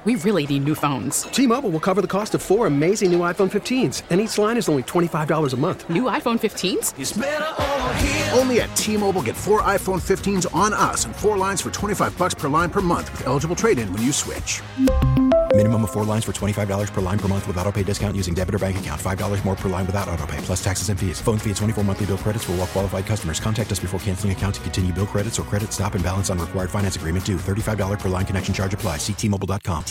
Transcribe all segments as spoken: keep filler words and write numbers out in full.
We really need new phones. T-Mobile will cover the cost of four amazing new iPhone fifteens, and each line is only twenty-five dollars a month. New iPhone fifteens? It's better over here. Only at T-Mobile, get four iPhone fifteens on us and four lines for twenty-five dollars per line per month with eligible trade-in when you switch. Minimum of four lines for twenty-five dollars per line per month with autopay discount using debit or bank account. five dollars more per line without autopay, plus taxes and fees. Phone fee at twenty-four monthly bill credits for well qualified customers. Contact us before canceling account to continue bill credits or credit stop and balance on required finance agreement due. thirty-five dollars per line connection charge applies. See T Mobile dot com.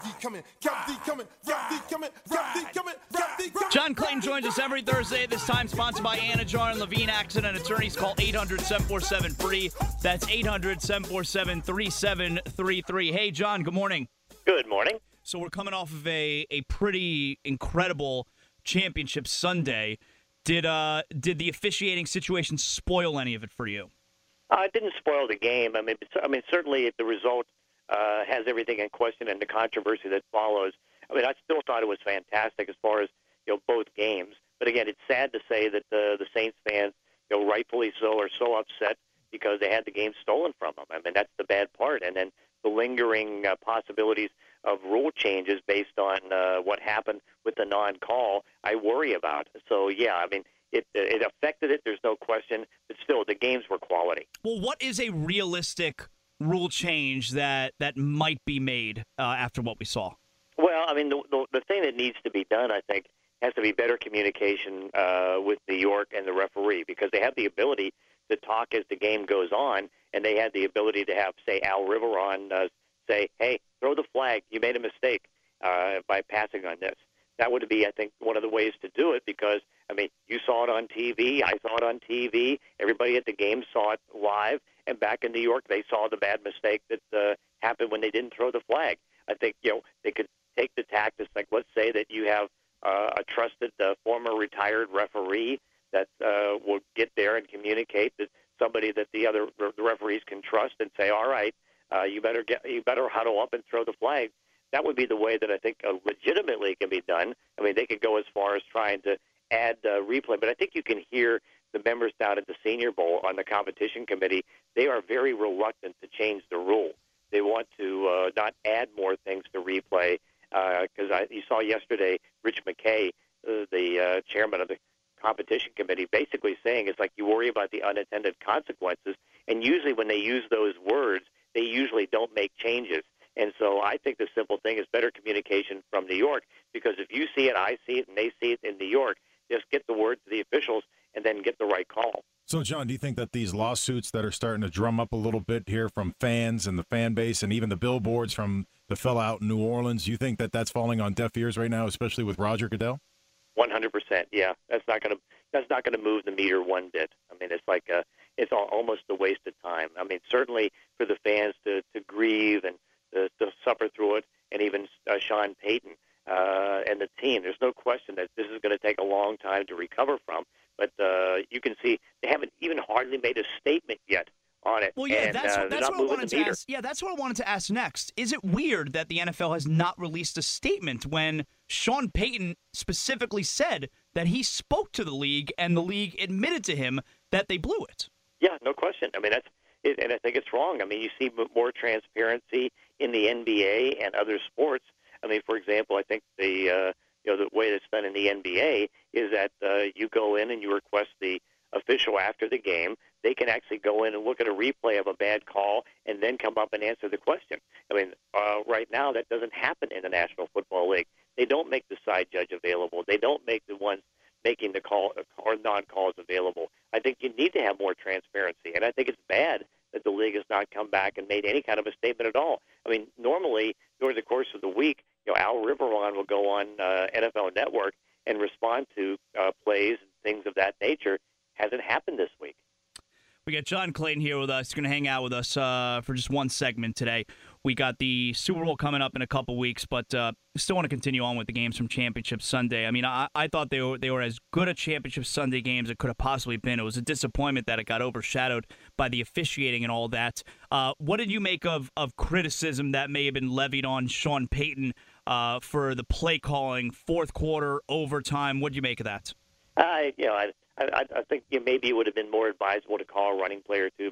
John Clayton joins us every Thursday at this time, sponsored by Anajar and Levine Accident Attorneys. Call eight hundred, seven four seven, F R E E. That's eight hundred, seven four seven, three seven three three. Hey, John, good morning. Good morning. So we're coming off of a, a pretty incredible championship Sunday. Did uh did the officiating situation spoil any of it for you? Uh, it didn't spoil the game. I mean, I mean, certainly the result uh, has everything in question and the controversy that follows. I mean, I still thought it was fantastic as far as you know both games. But again, it's sad to say that the the Saints fans, you know, rightfully so, are so upset because they had the game stolen from them. I mean, that's the bad part. And then the lingering uh, possibilities of rule changes based on uh, what happened with the non-call, I worry about. So, yeah, I mean, it it affected it, there's no question, but still, the games were quality. Well, what is a realistic rule change that, that might be made uh, after what we saw? Well, I mean, the, the, the thing that needs to be done, I think, has to be better communication uh, with New York and the referee, because they have the ability to talk as the game goes on, and they had the ability to have, say, Al Riveron uh, say, hey, throw the flag. You made a mistake uh, by passing on this. That would be, I think, one of the ways to do it because, I mean, you saw it on T V. I saw it on T V. Everybody at the game saw it live. And back in New York, they saw the bad mistake that uh, happened when they didn't throw the flag. I think, you know, they could take the tactics, like let's say that you have uh, a trusted uh, former retired referee that uh, will get there and communicate that somebody that the other the referees can trust and say, all right, uh, you better get you better huddle up and throw the flag. That would be the way that I think uh, legitimately can be done. I mean, they could go as far as trying to add uh, replay, but I think you can hear the members down at the Senior Bowl on the competition committee. They are very reluctant to change the rule. They want to uh, not add more things to replay because uh, you saw yesterday Rich McKay, uh, the uh, chairman of the competition committee, basically saying it's like you worry about the unintended consequences, and usually when they use those words, they usually don't make changes. And so I think the simple thing is better communication from New York, because if you see it, I see it, and they see it in New York, just get the word to the officials and then get the right call. So, John, do you think that these lawsuits that are starting to drum up a little bit here from fans and the fan base and even the billboards from the fella out in New Orleans, do you think that that's falling on deaf ears right now, especially with Roger Goodell? one hundred percent, yeah. That's not going to that's not going to move the meter one bit. I mean, it's like a, it's all, almost a waste of time. I mean, certainly for the fans to, to grieve and to, to suffer through it, and even uh, Sean Payton uh, and the team, there's no question that this is going to take a long time to recover from. But uh, you can see they haven't even hardly made a statement yet on it. Well, yeah, and, that's, uh, that's what I wanted to meter. ask. Yeah, that's what I wanted to ask next. Is it weird that the N F L has not released a statement when Sean Payton specifically said that he spoke to the league and the league admitted to him that they blew it? Yeah, no question. I mean, that's it, and I think it's wrong. I mean, you see more transparency in the N B A and other sports. I mean, for example, I think the uh, you know the way it's done in the N B A is that uh, you go in and you request the official after the game. They can actually go in and look at a replay of a bad call and then come up and answer the question. I mean, uh, right now that doesn't happen in the National Football League. They don't make the side judge available. They don't make the ones making the call or non-calls available. I think you need to have more transparency, and I think it's bad that the league has not come back and made any kind of a statement at all. I mean, normally during the course of the week, you know, Al Riveron will go on uh, N F L Network and respond to uh, plays and things of that nature. Hasn't happened this week. We got John Clayton here with us. He's going to hang out with us uh, for just one segment today. We got the Super Bowl coming up in a couple weeks, but uh, still want to continue on with the games from Championship Sunday. I mean, I, I thought they were they were as good a Championship Sunday games it could have possibly been. It was a disappointment that it got overshadowed by the officiating and all that. Uh, what did you make of, of criticism that may have been levied on Sean Payton uh, for the play calling, fourth quarter, overtime? What did you make of that? I, you know, I, I, I think you know, maybe it would have been more advisable to call a running play or two, but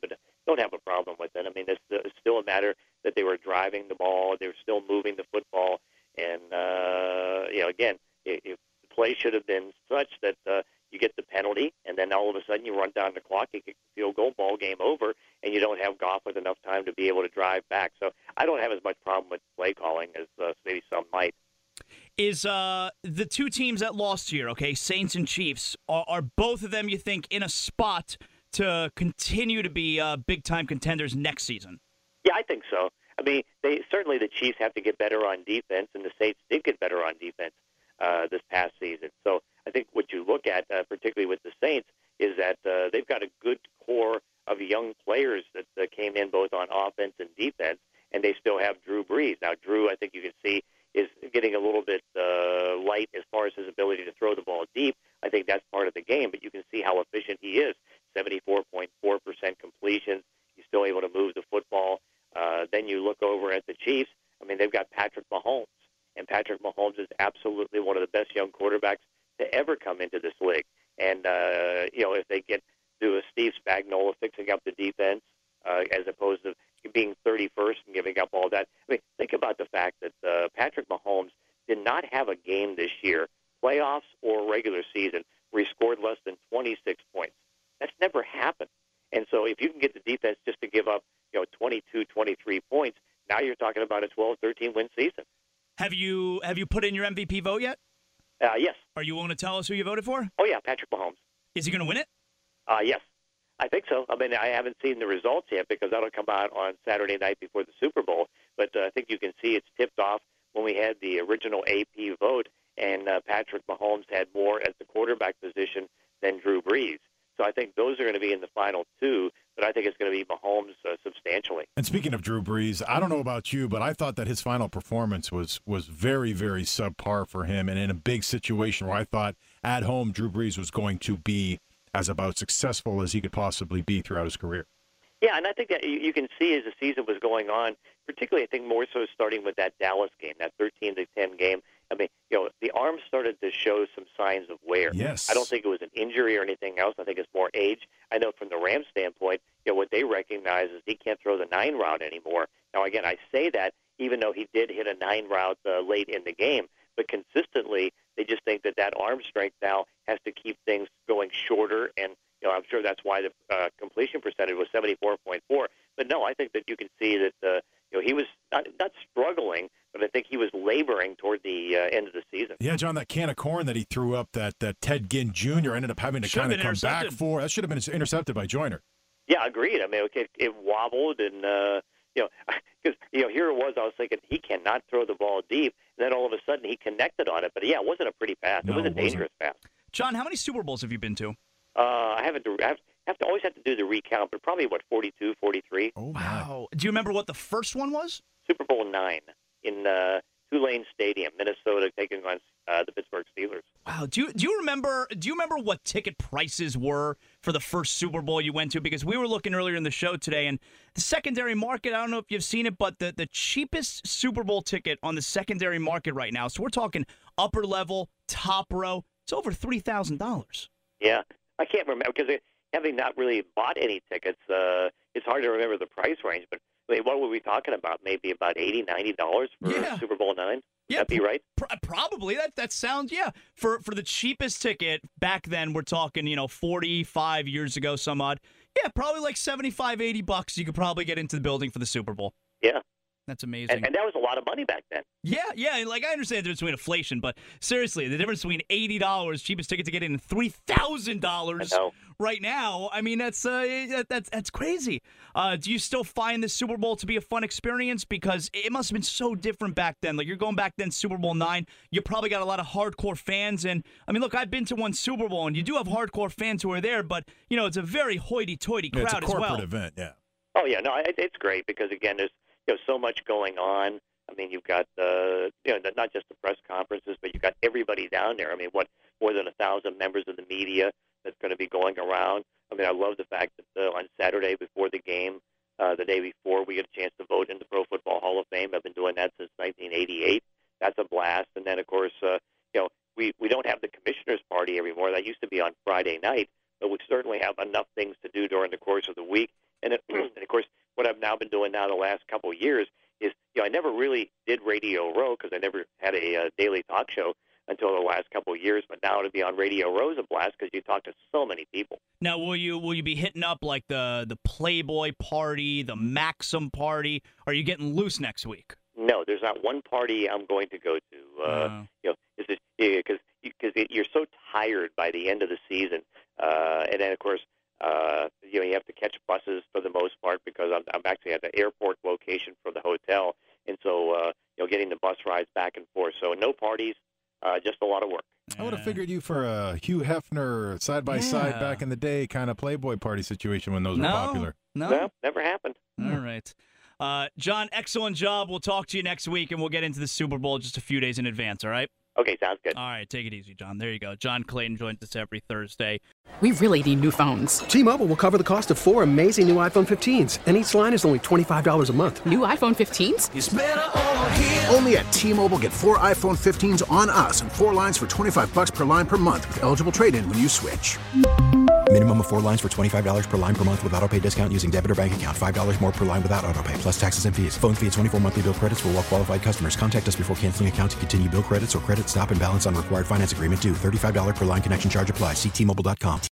don't have a problem with it. I mean, it's, it's still a matter that they were driving the ball, they were still moving the football, and uh, you know, again, it, it, the play should have been such that uh, you get the penalty, and then all of a sudden you run down the clock, you get the field goal, ball game over, and you don't have Goff with enough time to be able to drive back. So I don't have as much problem with play calling as uh, maybe some might. Is uh, the two teams that lost here, okay, Saints and Chiefs, are, are both of them, you think, in a spot to continue to be uh, big-time contenders next season? Yeah, I think so. I mean, they certainly the Chiefs have to get better on defense, and the Saints did get better on defense uh, this past season. So I think what you look at, uh, particularly with the Saints, is that uh, they've got a good core of young players that uh, came in both on offense and defense, and they still have Drew Brees. Now, Drew, I think you can see, is getting a little bit uh, light as far as his ability to throw the ball deep. I think that's part of the game, but you can see how efficient he is. seventy-four point four percent completions. He's still able to move the football. Uh, then you look over at the Chiefs. I mean, they've got Patrick Mahomes, and Patrick Mahomes is absolutely one of the best young quarterbacks to ever come into this league. And, uh, you know, if they get to a Steve Spagnuolo fixing up the defense uh, as opposed to being thirty-first and giving up all that. I mean, think about the fact that uh, Patrick Mahomes did not have a game this year, playoffs or regular season, where he scored less than twenty-six points. That's never happened. And so if you can get the defense just to give up, you know, twenty-two, twenty-three points, now you're talking about a twelve, thirteen win season. Have you have you put in your M V P vote yet? Uh, yes. Are you willing to tell us who you voted for? Oh, yeah, Patrick Mahomes. Is he going to win it? Uh, yes. I think so. I mean, I haven't seen the results yet because that'll come out on Saturday night before the Super Bowl. But uh, I think you can see it's tipped off when we had the original A P vote, and uh, Patrick Mahomes had more at the quarterback position than Drew Brees. So I think those are going to be in the final two, but I think it's going to be Mahomes uh, substantially. And speaking of Drew Brees, I don't know about you, but I thought that his final performance was was very, very subpar for him, and in a big situation where I thought at home Drew Brees was going to be as about successful as he could possibly be throughout his career. Yeah, and I think that you, you can see as the season was going on, particularly I think more so starting with that Dallas game, that thirteen to ten game. I mean, you know, the arm started to show some signs of wear. Yes. I don't think it was an injury or anything else. I think it's more age. I know from the Rams standpoint, you know, what they recognize is he can't throw the nine route anymore. Now, again, I say that even though he did hit a nine route uh, late in the game, but consistently they just think that that arm strength now has to keep things going shorter, and you know, I'm sure that's why the uh, completion percentage was seventy-four point four. But no, I think that you can see that uh, you know, he was not, not struggling, but I think he was laboring toward the uh, end of the season. Yeah, John, that can of corn that he threw up, that, that Ted Ginn Junior ended up having to kind of come back for. That should have been intercepted by Joyner. Yeah, agreed. I mean, okay, it wobbled, and uh, you know, because you know, here it was. I was thinking he cannot throw the ball deep, and then all of a sudden he connected on it. But yeah, it wasn't a pretty pass. No, it was a it wasn't. dangerous pass. John, how many Super Bowls have you been to? Uh, I haven't. I have, have to always have to do the recount, but probably what forty-two, forty-three. Oh Wow. Do you remember what the first one was? Super Bowl nine in uh, Tulane Stadium, Minnesota, taking on uh, the Pittsburgh Steelers. Wow. Do you do you remember do you remember what ticket prices were for the first Super Bowl you went to? Because we were looking earlier in the show today, and the secondary market, I don't know if you've seen it, but the, the cheapest Super Bowl ticket on the secondary market right now, so we're talking upper level, top row, it's over three thousand dollars. Yeah, I can't remember because having not really bought any tickets, uh, it's hard to remember the price range. But I mean, what were we talking about? Maybe about eighty dollars, ninety dollars for Yeah. Super Bowl nine? Yeah, That'd be right? Pr- probably. That that sounds, yeah. For for the cheapest ticket back then, we're talking, you know, forty-five years ago, some odd. Yeah, probably like seventy-five, eighty bucks. You could probably get into the building for the Super Bowl. Yeah. That's amazing. And, and that was a lot of money back then. Yeah, yeah. Like, I understand the difference between inflation, but seriously, the difference between eighty dollars, cheapest ticket to get in, and three thousand dollars right now, I mean, that's uh, that, that's that's crazy. Uh, do you still find the Super Bowl to be a fun experience? Because it must have been so different back then. Like, you're going back then, Super Bowl nine, you probably got a lot of hardcore fans. And, I mean, look, I've been to one Super Bowl, and you do have hardcore fans who are there, but, you know, it's a very hoity-toity crowd yeah, it's a corporate as well. event, yeah. Oh, yeah. No, it, it's great because, again, there's you know so much going on. I mean, you've got, uh, you know, not just the press conferences, but you've got everybody down there. I mean, what, more than a thousand members of the media that's going to be going around. I mean, I love the fact that uh, on Saturday before the game, uh, the day before, we get a chance to vote in the Pro Football Hall of Fame. I've been doing that since nineteen eighty-eight. That's a blast. And then, of course, uh, you know, we, we don't have the commissioner's party anymore. That used to be on Friday night, but we certainly have enough things to do during the course of the week. And, it, and now been doing now the last couple of years is, you know, I never really did Radio Row because I never had a uh, daily talk show until the last couple of years. But now to be on Radio Row is a blast because you talk to so many people. Now, will you will you be hitting up like the the Playboy party, the Maxim party? Are you getting loose next week? No, there's not one party I'm going to go to. Uh, Uh. You know, because because because you're so tired by the end of the season, uh, and then of course, uh, you know, you have to catch buses for the most part because I'm I'm actually at the airport location for the hotel, and so uh, you know, getting the bus rides back and forth. So no parties, uh, just a lot of work. I would have figured you for a Hugh Hefner side by side Yeah. back in the day kind of Playboy party situation when those No, were popular. no. No, never happened. All right. Uh, John, excellent job. We'll talk to you next week, and we'll get into the Super Bowl just a few days in advance, all right? Okay, sounds good. All right, take it easy, John. There you go. John Clayton joins us every Thursday. We really need new phones. T-Mobile will cover the cost of four amazing new iPhone fifteens, and each line is only twenty-five dollars a month. New iPhone fifteens? Only at T-Mobile, get four iPhone fifteens on us and four lines for twenty-five bucks per line per month with eligible trade-in when you switch. Minimum of four lines for twenty-five dollars per line per month with autopay discount using debit or bank account. five dollars more per line without autopay, plus taxes and fees. Phone fee at twenty-four monthly bill credits for well-qualified customers. Contact us before canceling account to continue bill credits or credit stop and balance on required finance agreement due. thirty-five dollars per line connection charge applies. See T Mobile dot com.